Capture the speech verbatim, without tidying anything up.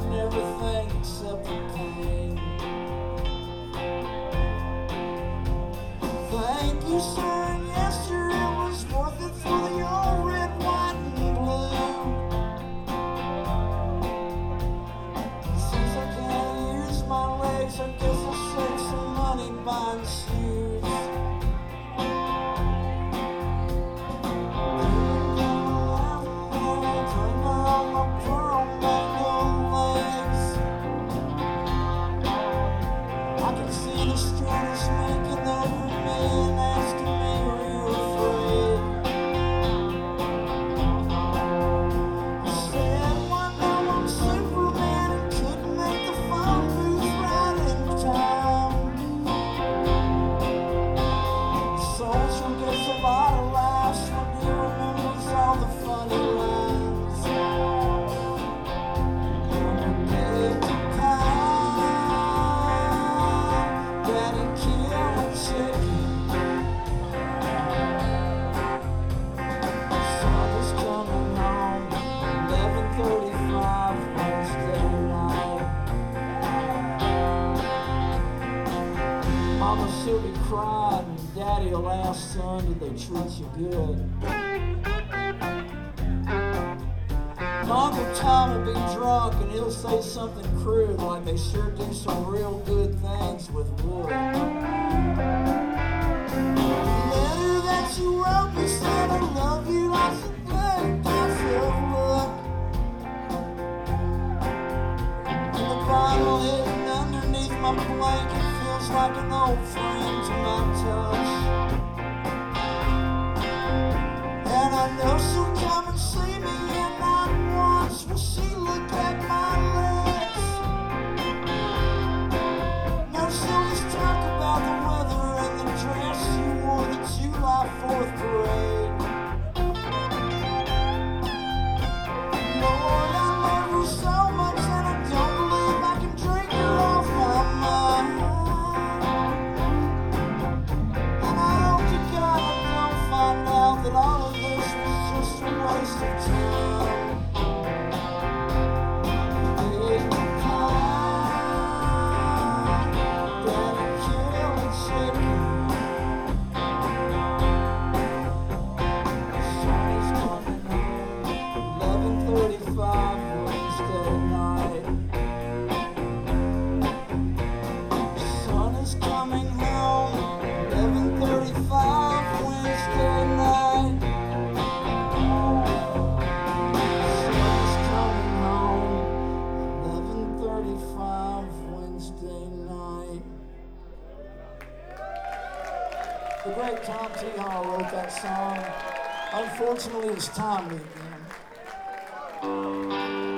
forgotten everything except the pain. Thank you, sir, yes, sir, it was worth it for the old red, white, and blue. Since I can't use my legs, I guess I'll save some money buying shoes. Mama, she'll be crying, and Daddy'll ask, son, did they treat you good? Uncle Tom will be drunk, and he'll say something crude, like they sure do some real good things with wood. The letter that you wrote me said I love you like some blood, that's of luck. And the bottle hidden underneath my blanket feels like an old friend to my touch. And I know she'll come and see me, and not once will she look at my legs. No, she'll just talk about the weather and the dress you wore the July fourth parade. Lord, I love her so much, and I don't believe I can drink her off my mind. And I hope to God I don't find out that all of this was just a waste of time. Big pie, Daddy killing chicken. Sun is coming home, eleven thirty-five Wednesday night. Sun is coming home, eleven thirty-five Wednesday night. Sun is coming home, eleven thirty-five Wednesday night. The great Tom T. Hall wrote that song. Unfortunately, it's timely again.